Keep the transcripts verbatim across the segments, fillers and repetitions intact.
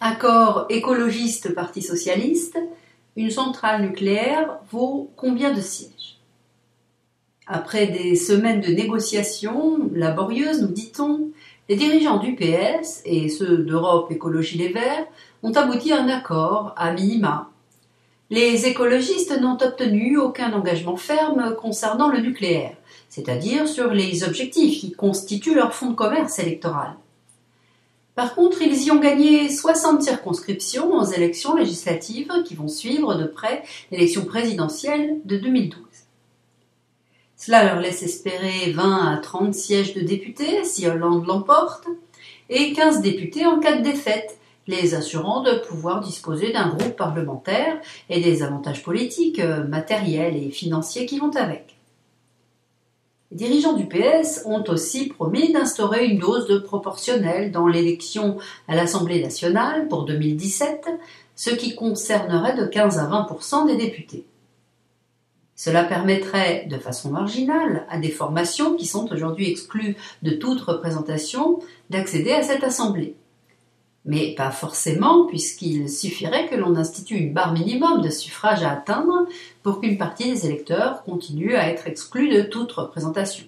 Accord écologiste-Parti socialiste, une centrale nucléaire vaut combien de sièges? Après des semaines de négociations laborieuses, nous dit-on, les dirigeants du P S et ceux d'Europe Écologie Les Verts ont abouti à un accord à minima. Les écologistes n'ont obtenu aucun engagement ferme concernant le nucléaire, c'est-à-dire sur les objectifs qui constituent leur fonds de commerce électoral. Par contre, ils y ont gagné soixante circonscriptions aux élections législatives qui vont suivre de près l'élection présidentielle de deux mille douze. Cela leur laisse espérer vingt à trente sièges de députés si Hollande l'emporte et quinze députés en cas de défaite, les assurant de pouvoir disposer d'un groupe parlementaire et des avantages politiques, matériels et financiers qui vont avec. Les dirigeants du P S ont aussi promis d'instaurer une dose de proportionnelle dans l'élection à l'Assemblée nationale pour deux mille dix-sept, ce qui concernerait de quinze à vingt pour cent des députés. Cela permettrait, de façon marginale, à des formations qui sont aujourd'hui exclues de toute représentation, d'accéder à cette assemblée. Mais pas forcément, puisqu'il suffirait que l'on institue une barre minimum de suffrages à atteindre pour qu'une partie des électeurs continue à être exclue de toute représentation.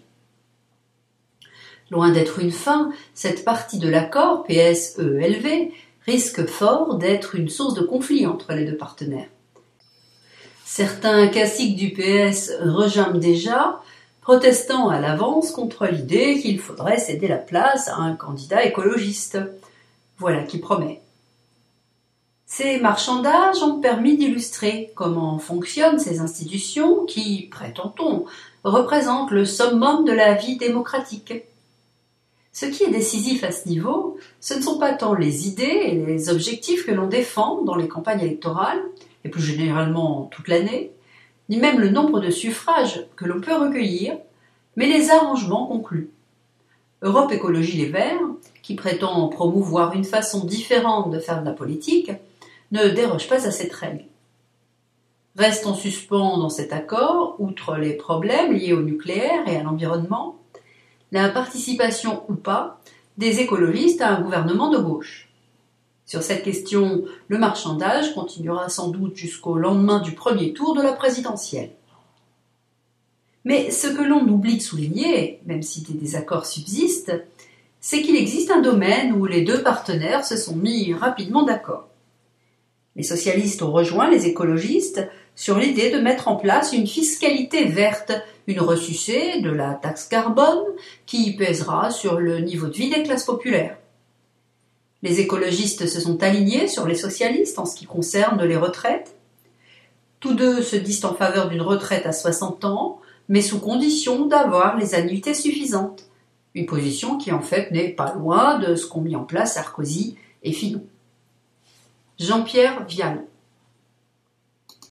Loin d'être une fin, cette partie de l'accord P S E L V risque fort d'être une source de conflit entre les deux partenaires. Certains caciques du P S rejament déjà, protestant à l'avance contre l'idée qu'il faudrait céder la place à un candidat écologiste. Voilà qui promet. Ces marchandages ont permis d'illustrer comment fonctionnent ces institutions qui, prétend-on, représentent le summum de la vie démocratique. Ce qui est décisif à ce niveau, ce ne sont pas tant les idées et les objectifs que l'on défend dans les campagnes électorales, et plus généralement toute l'année, ni même le nombre de suffrages que l'on peut recueillir, mais les arrangements conclus. Europe Écologie Les Verts, qui prétend promouvoir une façon différente de faire de la politique, ne déroge pas à cette règle. Reste en suspens dans cet accord, outre les problèmes liés au nucléaire et à l'environnement, la participation ou pas des écologistes à un gouvernement de gauche. Sur cette question, le marchandage continuera sans doute jusqu'au lendemain du premier tour de la présidentielle. Mais ce que l'on oublie de souligner, même si des désaccords subsistent, c'est qu'il existe un domaine où les deux partenaires se sont mis rapidement d'accord. Les socialistes ont rejoint les écologistes sur l'idée de mettre en place une fiscalité verte, une ressucée de la taxe carbone qui pèsera sur le niveau de vie des classes populaires. Les écologistes se sont alignés sur les socialistes en ce qui concerne les retraites. Tous deux se disent en faveur d'une retraite à soixante ans, mais sous condition d'avoir les annuités suffisantes. Une position qui en fait n'est pas loin de ce qu'ont mis en place Sarkozy et Fillon. Jean-Pierre Vial.